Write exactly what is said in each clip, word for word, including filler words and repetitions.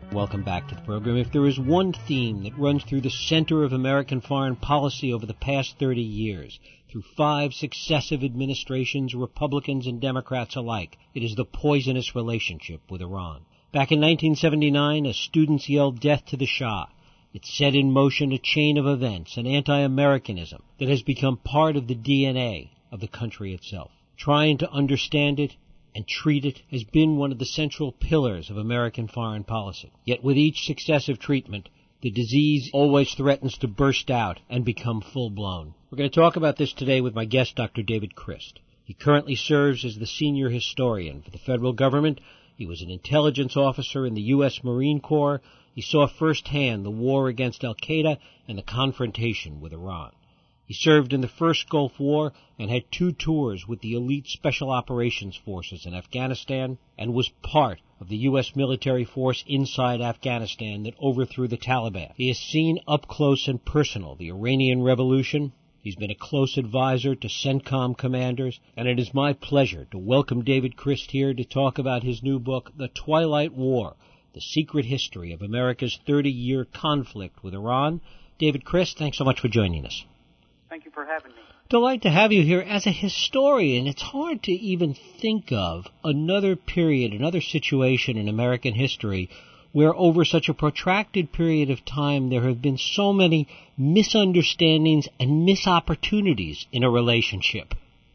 Welcome back to the program. If there is one theme that runs through the center of American foreign policy over the past thirty years, through five successive administrations, Republicans and Democrats alike, it is the poisonous relationship with Iran. Back in nineteen seventy-nine, as students yelled death to the Shah, it set in motion a chain of events, an anti-Americanism that has become part of the D N A of the country itself. Trying to understand it and treat it has been one of the central pillars of American foreign policy. Yet with each successive treatment, the disease always threatens to burst out and become full-blown. We're going to talk about this today with my guest, Doctor David Crist. He currently serves as the senior historian for the federal government. He was an intelligence officer in the U S Marine Corps. He saw firsthand the war against al-Qaeda and the confrontation with Iran. He served in the first Gulf War and had two tours with the elite Special Operations Forces in Afghanistan and was part of the U S military force inside Afghanistan that overthrew the Taliban. He has seen up close and personal the Iranian Revolution. He's been a close advisor to CENTCOM commanders, and it is my pleasure to welcome David Crist here to talk about his new book, The Twilight War, The Secret History of America's thirty-year Conflict with Iran. David Crist, thanks so much for joining us. Thank you for having me. Delight to have you here. As a historian, it's hard to even think of another period, another situation in American history where over such a protracted period of time there have been so many misunderstandings and misopportunities in a relationship.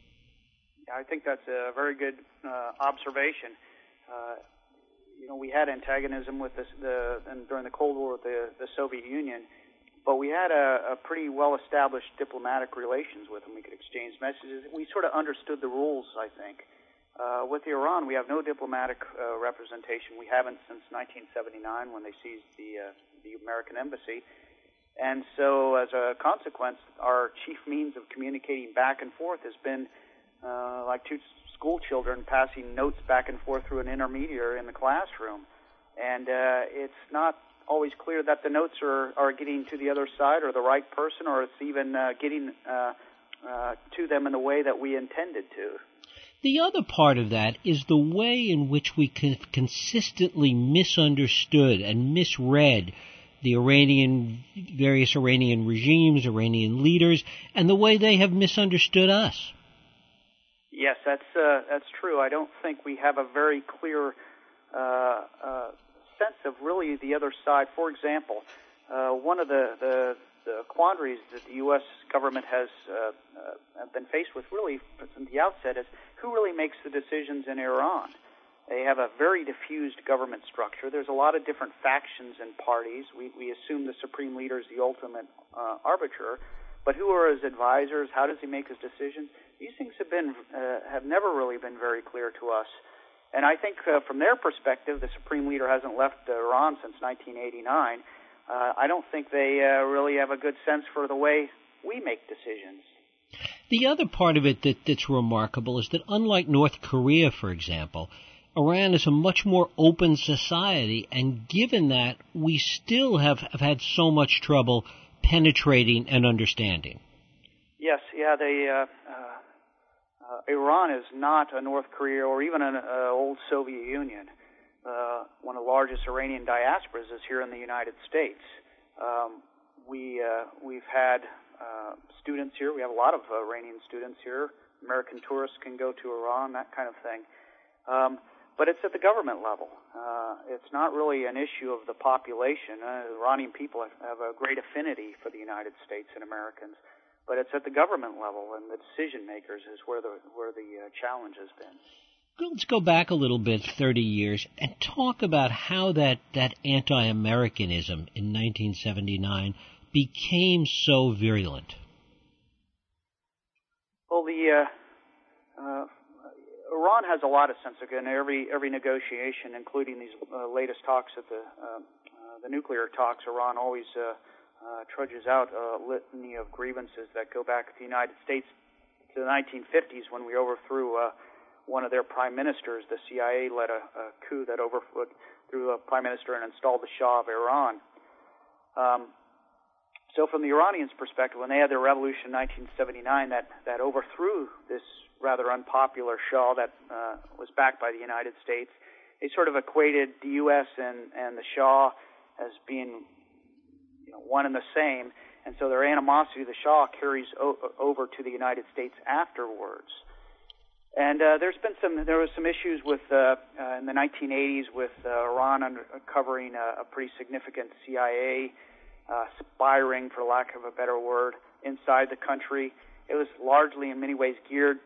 Yeah, I think that's a very good uh, observation. Uh, you know, we had antagonism with this, the and during the Cold War with the, the Soviet Union, but we had a, a pretty well-established diplomatic relations with them. We could exchange messages. We sort of understood the rules, I think. Uh, with Iran, we have no diplomatic uh, representation. We haven't since nineteen seventy-nine when they seized the, uh, the American embassy. And so as a consequence, our chief means of communicating back and forth has been uh, like two school children passing notes back and forth through an intermediary in the classroom. And uh, it's not always clear that the notes are, are getting to the other side or the right person, or it's even uh, getting uh, uh, to them in the way that we intended to. The other part of that is the way in which we con- consistently misunderstood and misread the Iranian, various Iranian regimes, Iranian leaders, and the way they have misunderstood us. Yes, that's uh, that's true. I don't think we have a very clear uh, uh, sense of really the other side. For example, uh, one of the, the, the quandaries that the U S government has uh, uh, been faced with really from the outset is who really makes the decisions in Iran. They have a very diffused government structure. There's a lot of different factions and parties. We, we assume the supreme leader is the ultimate uh, arbiter, but who are his advisors? How does he make his decisions? These things have been uh, have never really been very clear to us. And I think uh, from their perspective, the supreme leader hasn't left Iran since nineteen eighty-nine. Uh, I don't think they uh, really have a good sense for the way we make decisions. The other part of it that, that's remarkable is that unlike North Korea, for example, Iran is a much more open society, and given that, we still have, have had so much trouble penetrating and understanding. Yes, yeah, they... Uh, uh, Uh, Iran is not a North Korea or even an uh, old Soviet Union. Uh, one of the largest Iranian diasporas is here in the United States. Um, we, uh, we've had uh, students here. We have a lot of uh, Iranian students here. American tourists can go to Iran, that kind of thing. Um, but it's at the government level. Uh, it's not really an issue of the population. Uh, Iranian people have, have a great affinity for the United States and Americans. But it's at the government level, and the decision makers is where the where the uh, challenge has been. Let's go back a little bit, thirty years, and talk about how that, that anti-Americanism in nineteen seventy-nine became so virulent. Well, the uh, uh, Iran has a lot of sense of in every every negotiation, including these uh, latest talks at the uh, uh, the nuclear talks. Iran always Uh, Uh, trudges out a litany of grievances that go back to the United States to the nineteen fifties when we overthrew uh, one of their prime ministers. The C I A led a, a coup that overthrew a prime minister and installed the Shah of Iran. Um, so from the Iranians' perspective, when they had their revolution in nineteen seventy-nine that, that overthrew this rather unpopular Shah that uh, was backed by the United States, they sort of equated the U S and, and the Shah as being, you know, one and the same, and so their animosity to the Shah carries o- over to the United States afterwards. And uh, there's been some, there was some issues with uh, uh, in the nineteen eighties with uh, Iran uncovering a, a pretty significant C I A uh, spy ring, for lack of a better word, inside the country. It was largely, in many ways, geared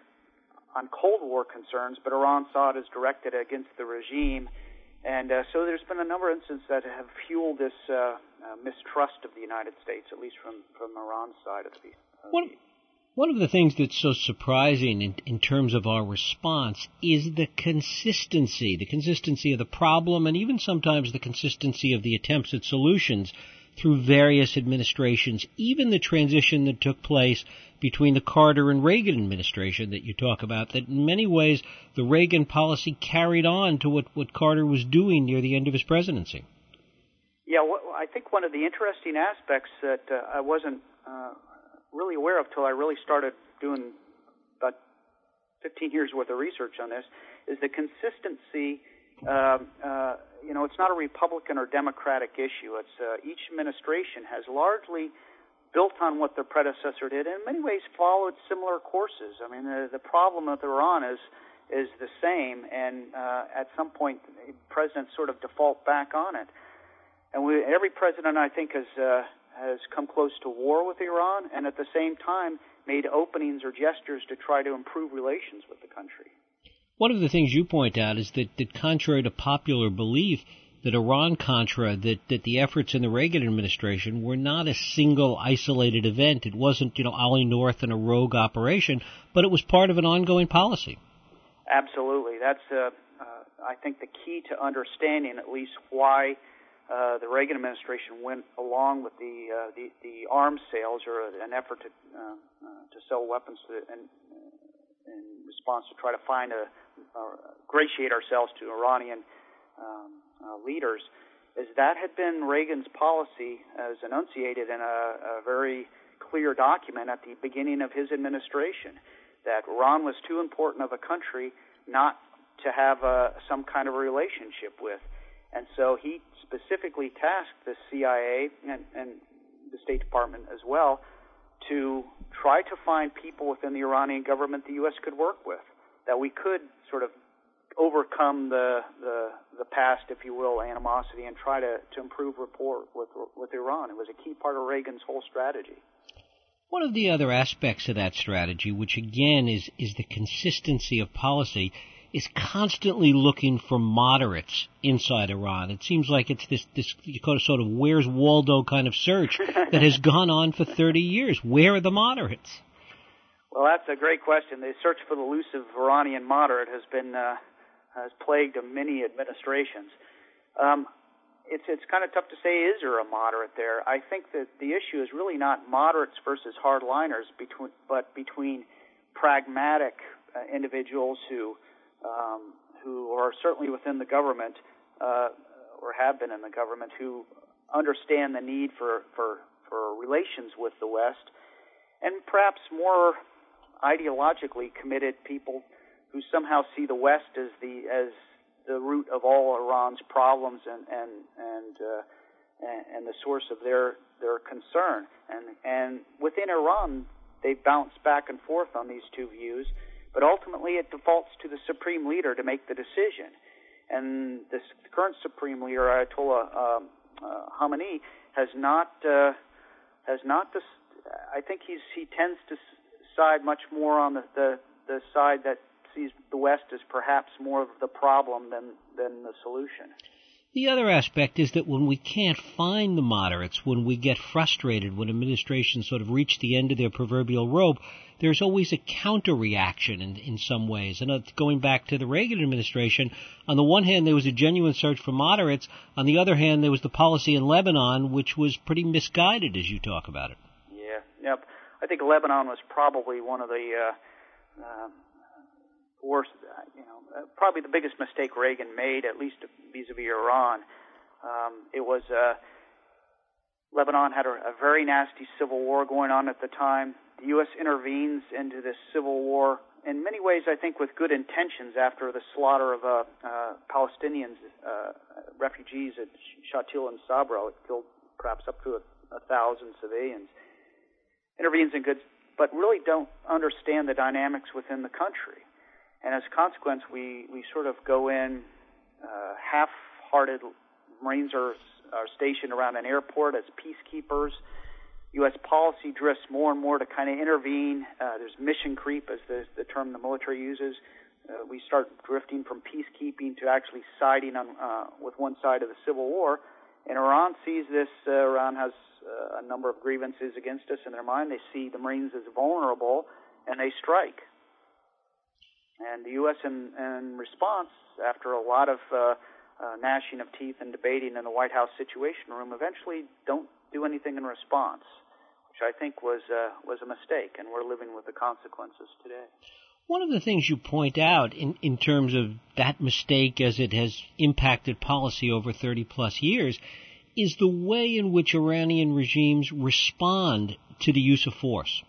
on Cold War concerns, but Iran saw it as directed against the regime. And uh, so there's been a number of instances that have fueled this uh, uh, mistrust of the United States, at least from, from Iran's side of the... Uh, One, one of the things that's so surprising in, in terms of our response is the consistency, the consistency of the problem, and even sometimes the consistency of the attempts at solutions through various administrations, even the transition that took place between the Carter and Reagan administration that you talk about, that in many ways the Reagan policy carried on to what, what Carter was doing near the end of his presidency. Yeah, well, I think one of the interesting aspects that uh, I wasn't uh, really aware of till I really started doing about fifteen years worth of research on this is the consistency. Uh, uh, you know, it's not a Republican or Democratic issue. It's uh, each administration has largely built on what their predecessor did, and in many ways followed similar courses. I mean, the, the problem with Iran is is the same, and uh, at some point, presidents sort of default back on it. And we, every president, I think, has uh, has come close to war with Iran, and at the same time made openings or gestures to try to improve relations with the country. One of the things you point out is that, that contrary to popular belief, that Iran-Contra, that, that the efforts in the Reagan administration were not a single isolated event. It wasn't, you know, Ollie North and a rogue operation, but it was part of an ongoing policy. Absolutely. That's, uh, uh, I think, the key to understanding at least why uh, the Reagan administration went along with the uh, the, the arms sales, or an effort to uh, uh, to sell weapons to, and, uh, in response to try to find a uh, ingratiate ourselves to Iranian um, uh, leaders, is that had been Reagan's policy as enunciated in a, a very clear document at the beginning of his administration, that Iran was too important of a country not to have a, some kind of a relationship with. And so he specifically tasked the C I A and, and the State Department as well to try to find people within the Iranian government the U S could work with, that we could sort of overcome the the, the past, if you will, animosity, and try to, to improve rapport with with Iran. It was a key part of Reagan's whole strategy. One of the other aspects of that strategy, which again is, is the consistency of policy, is constantly looking for moderates inside Iran. It seems like it's this, this sort of Where's Waldo kind of search that has gone on for thirty years. Where are the moderates? Well, that's a great question. The search for the elusive Iranian moderate has been uh, has plagued many administrations. Um, it's it's kind of tough to say, is there a moderate there? I think that the issue is really not moderates versus hardliners, between, but between pragmatic uh, individuals who um, who are certainly within the government uh, or have been in the government, who understand the need for, for, for relations with the West, and perhaps more ideologically committed people who somehow see the West as the as the root of all Iran's problems and and and, uh, and, and the source of their their concern. And and within Iran, they bounce back and forth on these two views, but ultimately it defaults to the supreme leader to make the decision. And this current supreme leader, Ayatollah um, uh, Khamenei, has not uh, has not. Dis- I think he's he tends to side much more on the, the the side that sees the West as perhaps more of the problem than than the solution. The other aspect is that when we can't find the moderates, when we get frustrated, when administrations sort of reach the end of their proverbial rope, there's always a counter-reaction in, in some ways. And uh, going back to the Reagan administration, on the one hand there was a genuine search for moderates. On the other hand, there was the policy in Lebanon, which was pretty misguided, as you talk about it. Yeah, yep. I think Lebanon was probably one of the uh, uh, worst, you know, uh, probably the biggest mistake Reagan made, at least vis-a-vis Iran. Um, it was, uh, Lebanon had a, a very nasty civil war going on at the time. The U S intervenes into this civil war in many ways, I think with good intentions after the slaughter of uh, uh, Palestinians, uh, refugees at Shatila and Sabra. It killed perhaps up to a, a thousand civilians. Intervenes in good, but really don't understand the dynamics within the country. And as a consequence, we, we sort of go in uh, half-hearted. Marines are, are stationed around an airport as peacekeepers. U S policy drifts more and more to kind of intervene. Uh, there's mission creep, as the, the term the military uses. Uh, we start drifting from peacekeeping to actually siding on, uh, with one side of the civil war. And Iran sees this. Uh, Iran has uh, a number of grievances against us in their mind. They see the Marines as vulnerable, and they strike. And the U S in, in response, after a lot of uh, uh, gnashing of teeth and debating in the White House Situation Room, eventually don't do anything in response, which I think was uh, was a mistake, and we're living with the consequences today. One of the things you point out in, in terms of that mistake as it has impacted policy over thirty plus years is the way in which Iranian regimes respond to the use of force.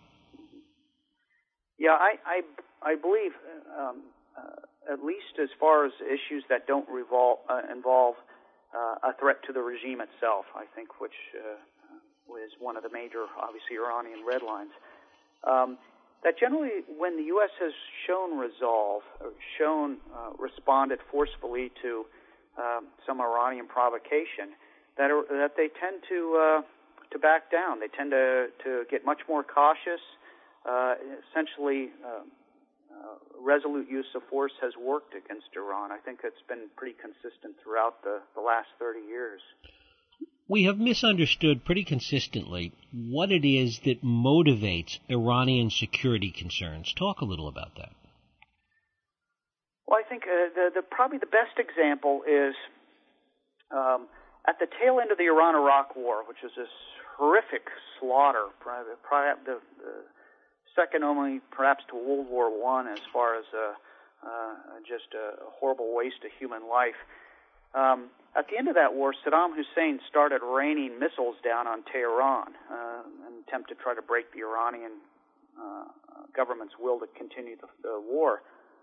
Yeah, I I, I believe, um, uh, at least as far as issues that don't revol- uh, involve uh, a threat to the regime itself, I think, which uh, is one of the major, obviously, Iranian red lines. Um, that generally, when the U S has shown resolve, or shown, uh, responded forcefully to um, some Iranian provocation, that are, that they tend to uh, to back down. They tend to to get much more cautious. Uh, essentially, uh, uh, resolute use of force has worked against Iran. I think it's been pretty consistent throughout the, the last thirty years. We have misunderstood pretty consistently what it is that motivates Iranian security concerns. Talk a little about that. Well, I think uh, the, the probably the best example is um, at the tail end of the Iran-Iraq War, which was this horrific slaughter, probably, probably the, the second only perhaps to World War One as far as uh, uh, just a horrible waste of human life. Um, at the end of that war, Saddam Hussein started raining missiles down on Tehran uh, in an attempt to try to break the Iranian uh, government's will to continue the, the war.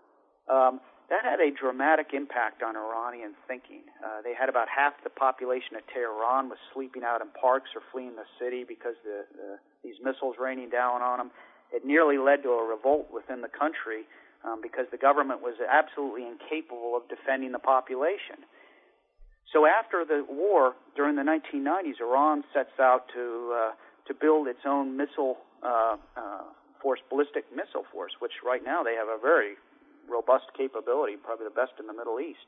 Um, that had a dramatic impact on Iranian thinking. Uh, they had about half the population of Tehran was sleeping out in parks or fleeing the city because the, the, these missiles raining down on them. It nearly led to a revolt within the country um, because the government was absolutely incapable of defending the population. So after the war, during the nineteen nineties, Iran sets out to uh, to build its own missile uh, uh, force, ballistic missile force, which right now they have a very robust capability, probably the best in the Middle East.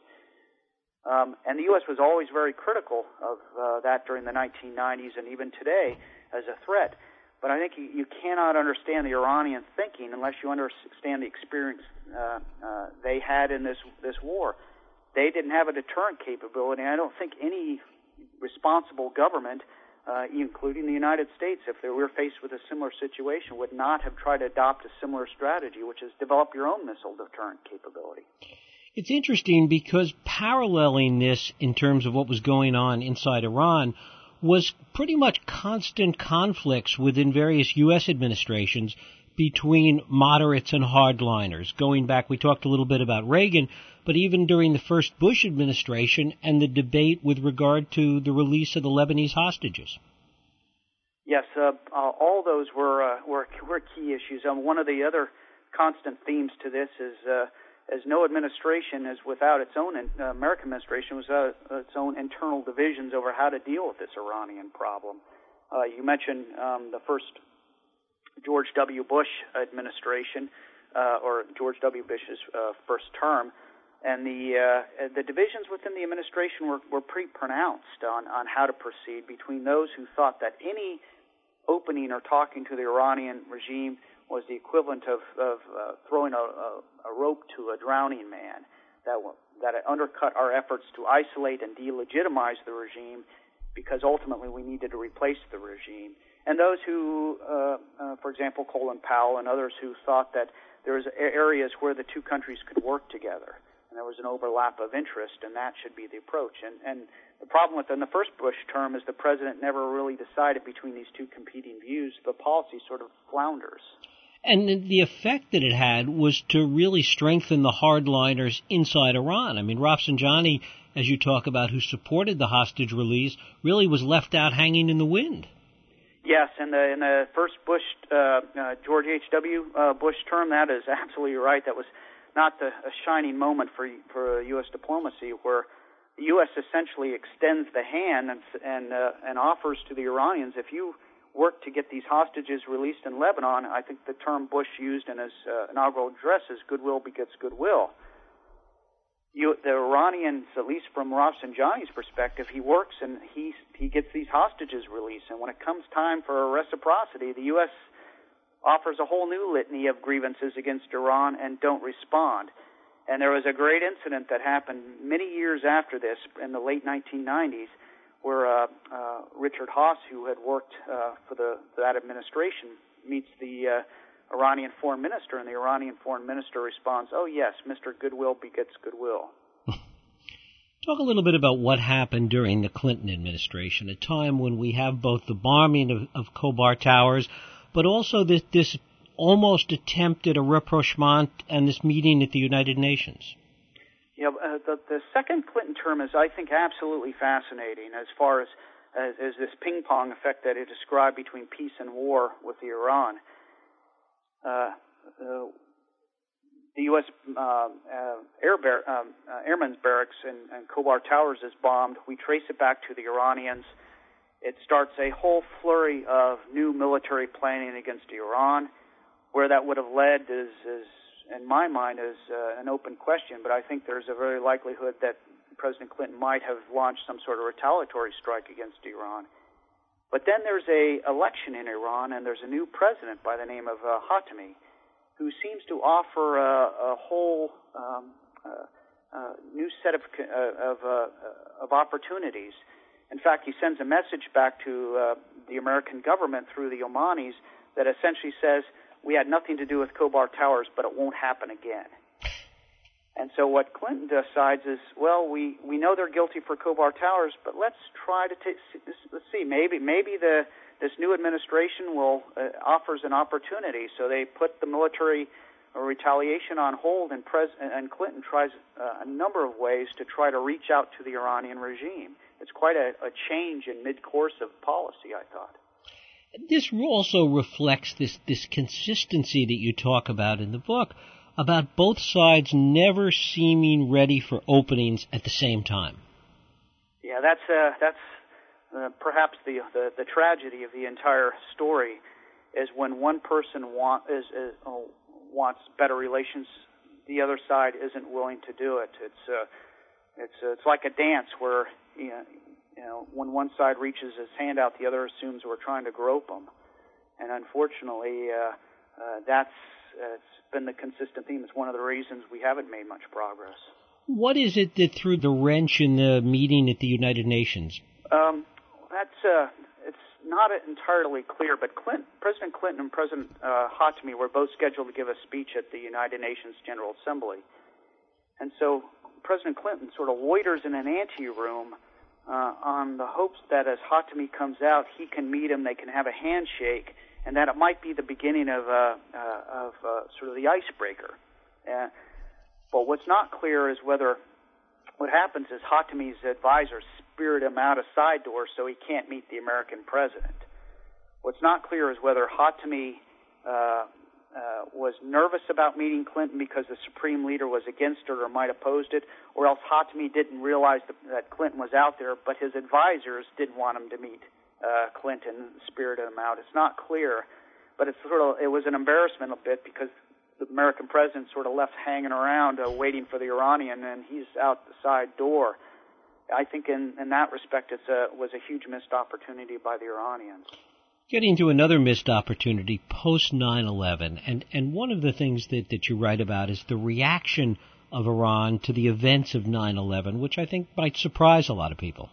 Um, and the U S was always very critical of uh, that during the nineteen nineties and even today as a threat. But I think you, you cannot understand the Iranian thinking unless you understand the experience uh, uh, they had in this this war. They didn't have a deterrent capability, and I don't think any responsible government, uh, including the United States, if they were faced with a similar situation, would not have tried to adopt a similar strategy, which is develop your own missile deterrent capability. It's interesting because paralleling this in terms of what was going on inside Iran was pretty much constant conflicts within various U S administrations between moderates and hardliners. Going back, we talked a little bit about Reagan, but even during the first Bush administration and the debate with regard to the release of the Lebanese hostages. Yes, uh, uh, all those were, uh, were were key issues. Um, one of the other constant themes to this is, uh, as no administration is without its own, uh, American administration was without its own internal divisions over how to deal with this Iranian problem. Uh, you mentioned um, the first George W. Bush administration, uh, or George W. Bush's uh, first term, and the uh, the divisions within the administration were, were pretty pronounced on, on how to proceed between those who thought that any opening or talking to the Iranian regime was the equivalent of, of uh, throwing a, a, a rope to a drowning man, that that it undercut our efforts to isolate and delegitimize the regime because ultimately we needed to replace the regime. And those who, uh, uh, for example, Colin Powell and others who thought that there was areas where the two countries could work together, and there was an overlap of interest, and that should be the approach. And, and the problem with in the first Bush term is the president never really decided between these two competing views. The policy sort of flounders. And the effect that it had was to really strengthen the hardliners inside Iran. I mean, Rafsanjani, as you talk about, who supported the hostage release, really was left out hanging in the wind. Yes, in the, in the first Bush, uh, uh, George H W. Uh, Bush term, that is absolutely right. That was not the, a shining moment for for U S diplomacy, where the U S essentially extends the hand and and, uh, and offers to the Iranians, if you work to get these hostages released in Lebanon, I think the term Bush used in his uh, inaugural address is goodwill begets goodwill. You, the Iranians, at least from Rafsanjani's perspective, he works and he he gets these hostages released. And when it comes time for reciprocity, the U S offers a whole new litany of grievances against Iran and don't respond. And there was a great incident that happened many years after this, in the late nineteen nineties, where uh, uh, Richard Haas, who had worked uh, for the that administration, meets the uh, Iranian foreign minister, and the Iranian foreign minister responds, "Oh yes, Mister Goodwill begets goodwill." Talk a little bit about what happened during the Clinton administration, a time when we have both the bombing of, of Khobar Towers, but also this, this almost attempt at a rapprochement and this meeting at the United Nations. Yeah, uh, the, the second Clinton term is, I think, absolutely fascinating as far as, as, as this ping-pong effect that it described between peace and war with the Iran. Uh, uh, the U S Uh, uh, air bar- um, uh, Airmen's Barracks in, in Khobar Towers is bombed. We trace it back to the Iranians. It starts a whole flurry of new military planning against Iran. Where that would have led is, is in my mind, is uh, an open question, but I think there's a very likelihood that President Clinton might have launched some sort of retaliatory strike against Iran. But then there's a election in Iran, and there's a new president by the name of uh, Khatami, who seems to offer a, a whole um, uh, uh, new set of uh, of, uh, of opportunities. In fact, he sends a message back to uh, the American government through the Omanis that essentially says, we had nothing to do with Khobar Towers, but it won't happen again. And so what Clinton decides is, well, we, we know they're guilty for Khobar Towers, but let's try to take, let's see, maybe maybe the this new administration will uh, offers an opportunity. So they put the military retaliation on hold, and, Pres- and Clinton tries uh, a number of ways to try to reach out to the Iranian regime. It's quite a, a change in mid-course of policy, I thought. This also reflects this, this consistency that you talk about in the book, about both sides never seeming ready for openings at the same time. Yeah, that's uh, that's uh, perhaps the, the the tragedy of the entire story, is when one person want, is, is, uh, wants better relations, the other side isn't willing to do it. It's uh, it's uh, it's like a dance where, you know, You know, when one side reaches his hand out, the other assumes we're trying to grope him. And unfortunately, uh, uh, that's uh, it's been the consistent theme. It's one of the reasons we haven't made much progress. What is it that threw the wrench in the meeting at the United Nations? Um, that's uh, it's not entirely clear, but Clinton, President Clinton and President uh, Khatami were both scheduled to give a speech at the United Nations General Assembly. And so President Clinton sort of loiters in an anteroom Uh, on the hopes that as Khatami comes out, he can meet him, they can have a handshake, and that it might be the beginning of, uh, uh, of uh, sort of the icebreaker. Uh, but what's not clear is whether what happens is Khatami's advisors spirit him out a side door so he can't meet the American president. What's not clear is whether Khatami uh, Uh, was nervous about meeting Clinton because the Supreme Leader was against it or might have opposed it, or else Khatami didn't realize that, that Clinton was out there, but his advisors didn't want him to meet uh, Clinton, spirited him out. It's not clear, but it's sort of it was an embarrassment a bit because the American president sort of left hanging around uh, waiting for the Iranian, and he's out the side door. I think in, in that respect, it was a huge missed opportunity by the Iranians. Getting to another missed opportunity post nine eleven, and, and one of the things that, that you write about is the reaction of Iran to the events of nine eleven, which I think might surprise a lot of people.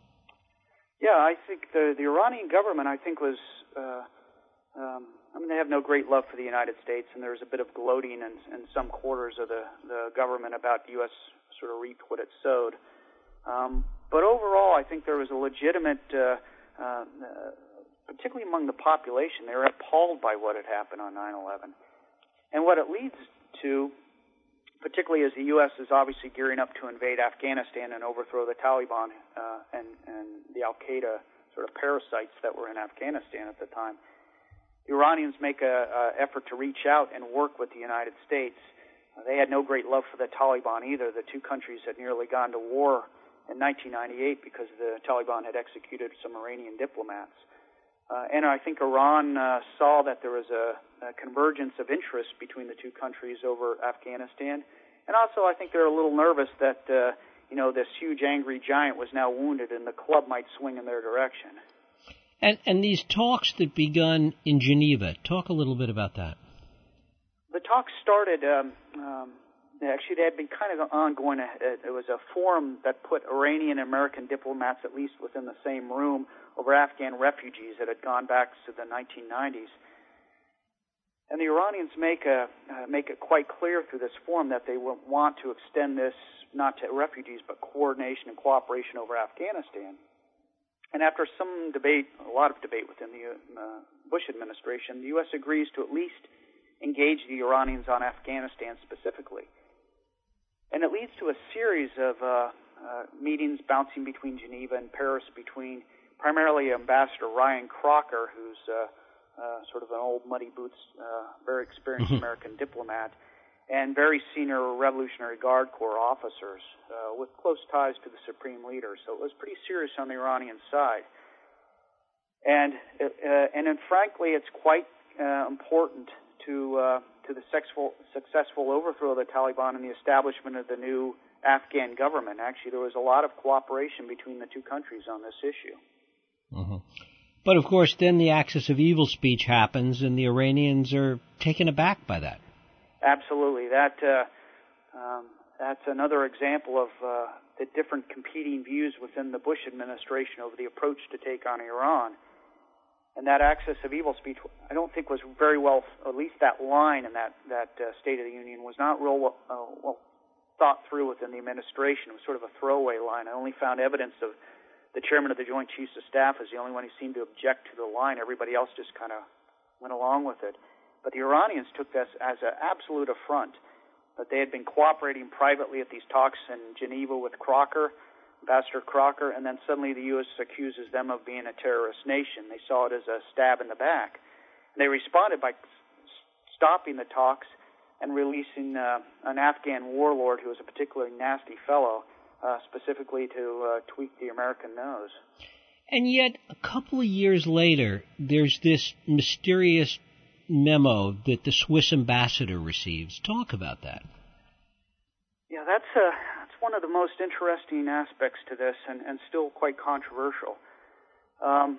Yeah, I think the, the Iranian government, I think, was, uh, um, I mean, they have no great love for the United States, and there's a bit of gloating in, in some quarters of the, the government about the U S sort of reaped what it sowed. Um, but overall, I think there was a legitimate uh, uh, particularly among the population, they were appalled by what had happened on nine eleven. And what it leads to, particularly as the U S is obviously gearing up to invade Afghanistan and overthrow the Taliban uh, and, and the al-Qaeda sort of parasites that were in Afghanistan at the time, the Iranians make an effort to reach out and work with the United States. Uh, they had no great love for the Taliban either. The two countries had nearly gone to war in nineteen ninety-eight because the Taliban had executed some Iranian diplomats. Uh, and I think Iran uh, saw that there was a, a convergence of interest between the two countries over Afghanistan. And also I think they're a little nervous that, uh, you know, this huge angry giant was now wounded and the club might swing in their direction. And, and these talks that begun in Geneva, talk a little bit about that. The talks started, um, um, actually they had been kind of ongoing. It was a forum that put Iranian and American diplomats at least within the same room over Afghan refugees that had gone back to the nineteen nineties. And the Iranians make a uh, make it quite clear through this forum that they want to extend this not to refugees but coordination and cooperation over Afghanistan. And after some debate, a lot of debate within the uh, Bush administration, the U S agrees to at least engage the Iranians on Afghanistan specifically. And it leads to a series of uh, uh, meetings bouncing between Geneva and Paris between primarily Ambassador Ryan Crocker, who's uh, uh, sort of an old muddy boots, uh, very experienced mm-hmm. American diplomat, and very senior Revolutionary Guard Corps officers uh, with close ties to the Supreme Leader. So it was pretty serious on the Iranian side. And, uh, and then, frankly, it's quite uh, important to uh, to the successful, successful overthrow of the Taliban and the establishment of the new Afghan government. Actually, there was a lot of cooperation between the two countries on this issue. Mm-hmm. But, of course, then the axis of evil speech happens, and the Iranians are taken aback by that. Absolutely. That uh, um, that's another example of uh, the different competing views within the Bush administration over the approach to take on Iran. And that axis of evil speech, I don't think was very well, at least that line in that, that uh, State of the Union was not real well, uh, well thought through within the administration. It was sort of a throwaway line. I only found evidence of the chairman of the Joint Chiefs of Staff as the only one who seemed to object to the line. Everybody else just kind of went along with it. But the Iranians took this as an absolute affront, that they had been cooperating privately at these talks in Geneva with Crocker, Ambassador Crocker, and then suddenly the U S accuses them of being a terrorist nation. They saw it as a stab in the back. And they responded by stopping the talks and releasing uh, an Afghan warlord who was a particularly nasty fellow, uh, specifically to uh, tweak the American nose. And yet, a couple of years later, there's this mysterious memo that the Swiss ambassador receives. Talk about that. Yeah, that's a, that's one of the most interesting aspects to this, and, and still quite controversial. Um,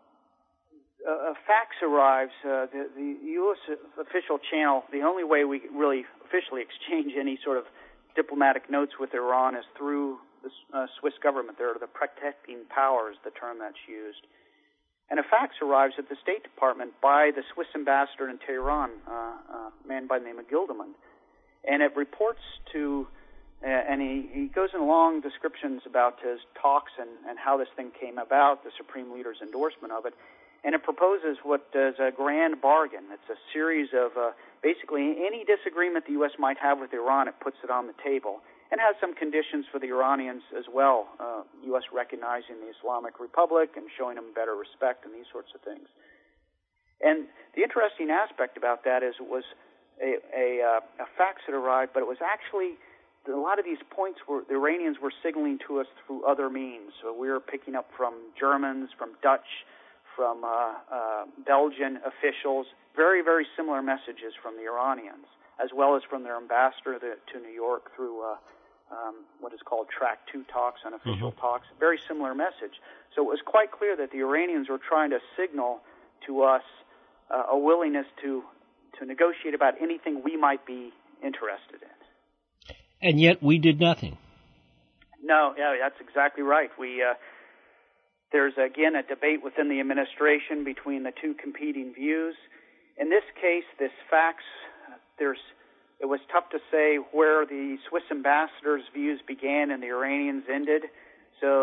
a, a fax arrives. Uh, the, the U S official channel, the only way we really officially exchange any sort of diplomatic notes with Iran is through the uh, Swiss government. They're the protecting powers, the term that's used. And a fax arrives at the State Department by the Swiss ambassador in Tehran, uh, a man by the name of Gilderman. And it reports to, uh, and he, he goes in long descriptions about his talks and, and how this thing came about, the Supreme Leader's endorsement of it. And it proposes what is a grand bargain. It's a series of, uh, basically, any disagreement the U S might have with Iran, it puts it on the table. And has some conditions for the Iranians as well, uh, U S recognizing the Islamic Republic and showing them better respect and these sorts of things. And the interesting aspect about that is it was a, a, uh, a fax that arrived, but it was actually a lot of these points were the Iranians were signaling to us through other means. So we were picking up from Germans, from Dutch, from uh, uh, Belgian officials, very, very similar messages from the Iranians, as well as from their ambassador to New York through uh, um, what is called Track two talks, unofficial mm-hmm. talks, very similar message. So it was quite clear that the Iranians were trying to signal to us uh, a willingness to, to negotiate about anything we might be interested in. And yet we did nothing. No, yeah, that's exactly right. We uh, there's, again, a debate within the administration between the two competing views. In this case, this fax, there's it was tough to say where the Swiss ambassador's views began and the Iranians ended. So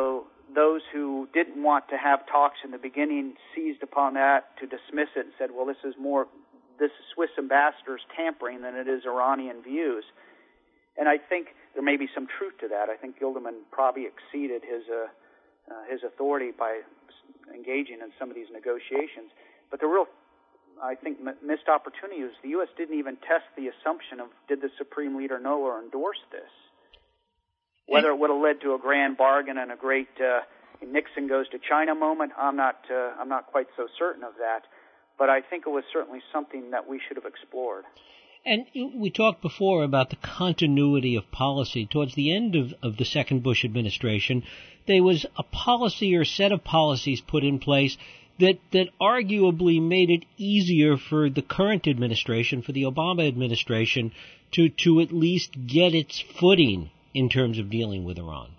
those who didn't want to have talks in the beginning seized upon that to dismiss it and said, well, this is more this Swiss ambassador's tampering than it is Iranian views. And I think there may be some truth to that. I think Gilderman probably exceeded his uh, uh, his authority by engaging in some of these negotiations. But the real, I think, m- missed opportunity was the U S didn't even test the assumption of did the Supreme Leader know or endorse this. Whether it would have led to a grand bargain and a great uh, Nixon goes to China moment, I'm not uh, I'm not quite so certain of that. But I think it was certainly something that we should have explored. And we talked before about the continuity of policy. Towards the end of, of the second Bush administration, there was a policy or set of policies put in place that, that arguably made it easier for the current administration, for the Obama administration, to, to at least get its footing in terms of dealing with Iran.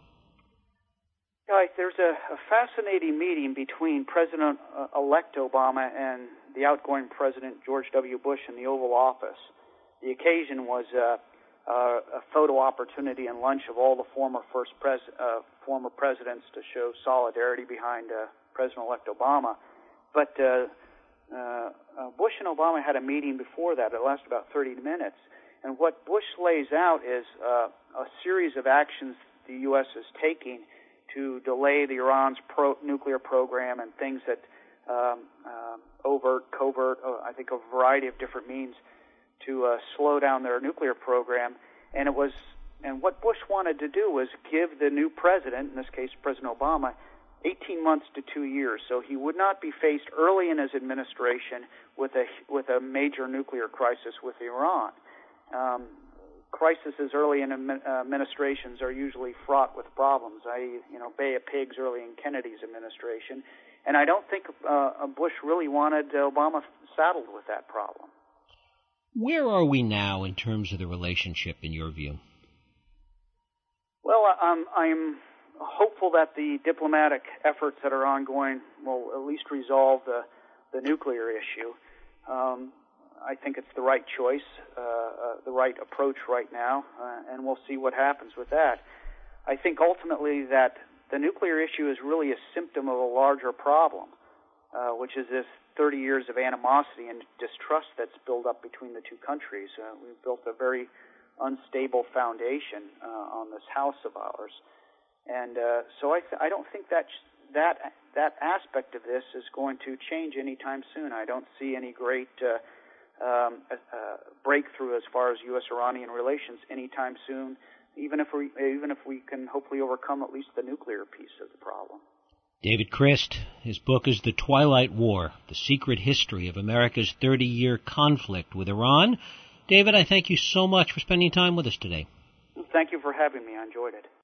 Right, there's a, a fascinating meeting between President-elect Obama and the outgoing President George W. Bush in the Oval Office. The occasion was uh, uh, a photo opportunity and lunch of all the former first pres- uh, former presidents to show solidarity behind uh, President-elect Obama. But uh, uh, uh, Bush and Obama had a meeting before that. It lasted about thirty minutes. And what Bush lays out is uh, a series of actions the U S is taking to delay the Iran's pro- nuclear program and things that um, uh, overt, covert, uh, I think a variety of different means to uh, slow down their nuclear program. And it was, and what Bush wanted to do was give the new president, in this case President Obama, eighteen months to two years, so he would not be faced early in his administration with a with a major nuclear crisis with Iran. Um, crises early in administrations are usually fraught with problems, that is, you know, Bay of Pigs early in Kennedy's administration. And I don't think uh, Bush really wanted Obama saddled with that problem. Where are we now in terms of the relationship, in your view? Well, I'm, I'm hopeful that the diplomatic efforts that are ongoing will at least resolve the, the nuclear issue. Um, I think it's the right choice, uh, uh, the right approach right now, uh, and we'll see what happens with that. I think ultimately that the nuclear issue is really a symptom of a larger problem, uh, which is this thirty years of animosity and distrust that's built up between the two countries. Uh, we've built a very unstable foundation uh, on this house of ours. And uh, so I, th- I don't think that that that aspect of this is going to change anytime soon. I don't see any great uh, um, uh, breakthrough as far as U S Iranian relations anytime soon, even if we even if we can hopefully overcome at least the nuclear piece of the problem. David Crist, his book is The Twilight War, The Secret History of America's thirty-year conflict with Iran. David, I thank you so much for spending time with us today. Thank you for having me. I enjoyed it.